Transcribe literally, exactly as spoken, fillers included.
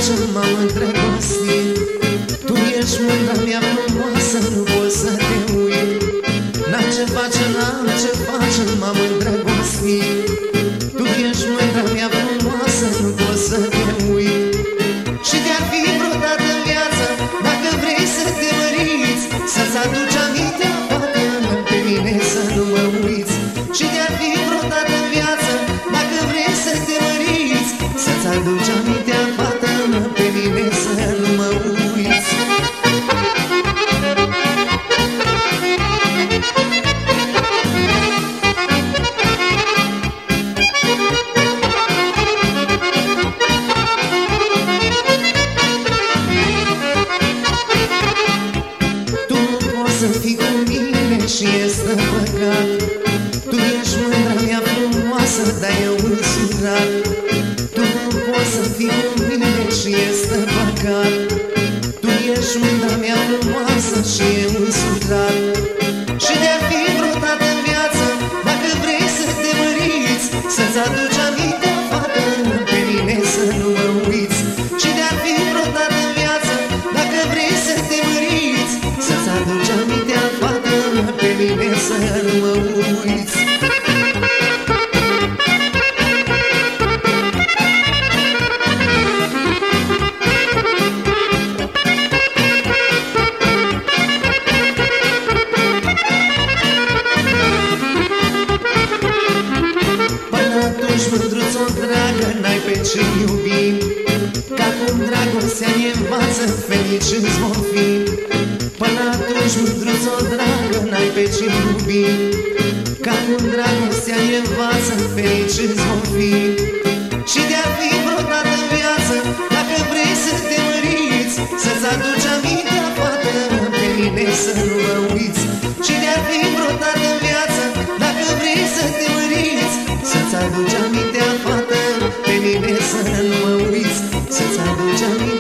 face m-am îndrăgostit. Tu ești mândra mea frumoasă, nu pot să te uit. N-am ce face, n-am ce face, m-am îndrăgostit. Tu ești mândra mea frumoasă, nu pot să te uit. Și de-ar fi vreodată în viață, dacă vrei să te măriți, să-ți aduci amintea, fată, pe mine să nu mă uiți. Și de-ar fi vreodată în viață, dacă vrei să te măriți, să-ți aduci amintea, fată, pe mine să nu mă uiți. Să fii cu mine și este păcat. Tu ești mândra mea frumoasă, dar eu însurat. Tu nu poți să fii cu mine și este păcat. Tu ești mândra mea frumoasă și eu însurat. Și de-ar fi vreodată în viață, dacă vrei să te măriți, să-ți aduci amintea, fată, pe mine să nu mă uiți. Și de-ar fi vreodată în viață, dacă vrei să te măriți, să-ți aduci amintea, fată, pe mine să nu mă uiți. Până atunci, mândruțo dragă, n-ai pe ce iubi. Că acum dragostea ne învață, ferici îți vom fi. Până atunci, mândruțo dragă, n-ai pe ce iubi. Că acum dragostea ne învață, ferici îți vom fi. Și de-ar fi vreodată în viață, dacă vrei să te măriți, să-ți aduci amintea, fată, pe mine să nu mă uiți. Și de-ar fi vreodată în viață, dacă vrei să te măriți, să-ți aduci amintea, fată, pe mine să nu mă uiți. Să-ți aduci amintea.